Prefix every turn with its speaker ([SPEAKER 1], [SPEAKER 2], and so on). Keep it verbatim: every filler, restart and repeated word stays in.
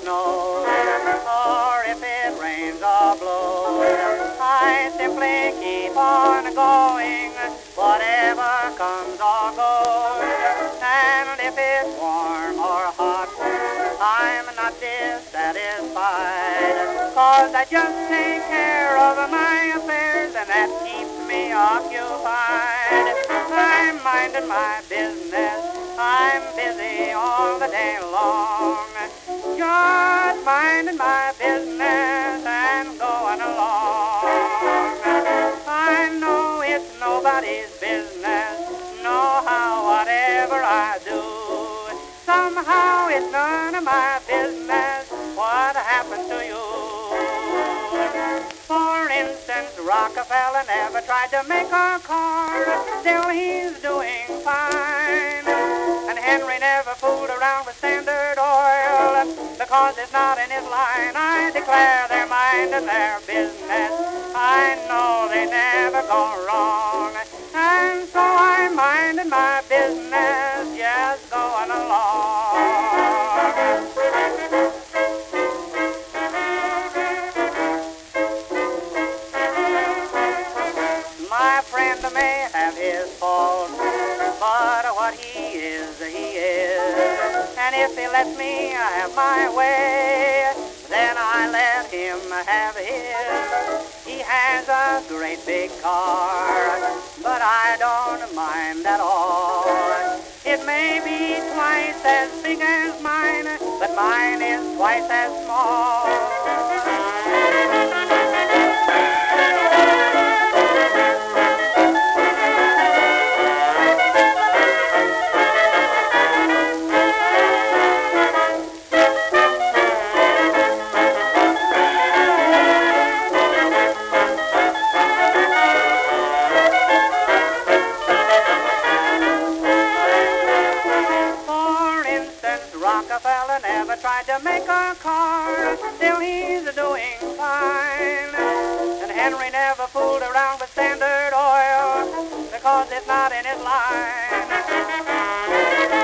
[SPEAKER 1] snows, or if it rains or blows, I simply keep on going, whatever comes or goes. And if it's warm or hot, I'm not dissatisfied, 'cause I just take care of my affairs, and that keeps me occupied. I'm minding my business, I'm busy all the day long, just minding my business and going along. I know it's nobody's business, nohow, whatever I do. Somehow it's none of my business what happened to you. For instance, Rockefeller never tried to make a car, still he's doing fine. And Henry never fooled around with Standard Oil, because it's not in his line. I declare they're minding their business, I know they never go wrong. And so I'm minding my business, just going along. My friend may have his faults, but what he is, he is. And if he lets me have my way, then I let him have his. He has a great big car, but I don't mind at all. It may be twice as big as mine, but mine is twice as small. Rockefeller never tried to make a car, still he's doing fine. And Henry never fooled around with Standard Oil, because it's not in his line.